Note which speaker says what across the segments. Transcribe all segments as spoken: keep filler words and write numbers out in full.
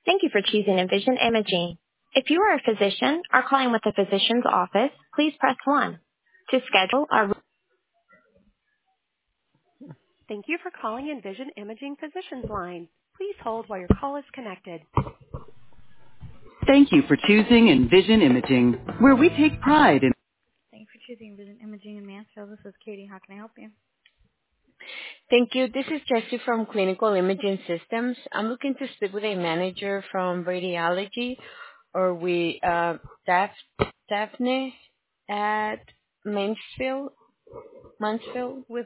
Speaker 1: Thank you for choosing Envision Imaging. If you are a physician or calling with a physician's office, please press one. To schedule our Thank you for calling Envision Imaging Physicians Line. Please hold while your call is connected. Thank you for choosing Envision Imaging, where we take pride in. Thank you for choosing Envision Imaging in Mansfield. This is Katie. How can I help you?
Speaker 2: Thank you. This is Jessie from Clinical Imaging Systems. I'm looking to speak with a manager from radiology or we uh, Daph- Daphne at Mansfield. Mansfield.
Speaker 1: With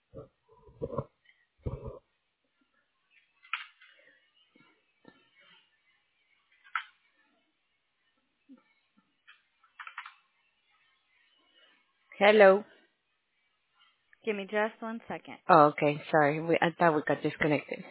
Speaker 2: Hello.
Speaker 1: Give me just one second.
Speaker 2: Oh, okay. Sorry. We, I thought we got disconnected.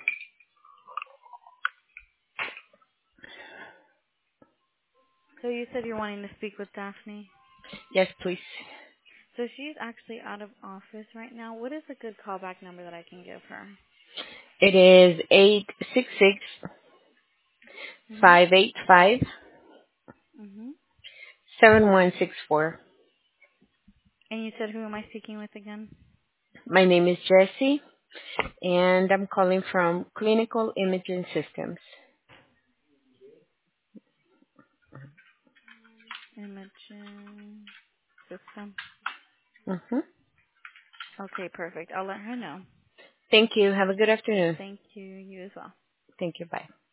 Speaker 1: So you said you're wanting to speak with Daphne.
Speaker 2: Yes, please.
Speaker 1: So she's actually out of office right now. What is a good callback number that I can give her?
Speaker 2: It is eight six six
Speaker 1: Mhm.
Speaker 2: five eight five
Speaker 1: Mhm.
Speaker 2: seven one six four.
Speaker 1: And you said who am I speaking with again?
Speaker 2: My name is Jessie, and I'm calling from Clinical Imaging Systems.
Speaker 1: Imaging system.
Speaker 2: Mm-hmm.
Speaker 1: Okay, perfect. I'll let her know.
Speaker 2: Thank you. Have a good afternoon.
Speaker 1: Thank you. You as well.
Speaker 2: Thank you. Bye.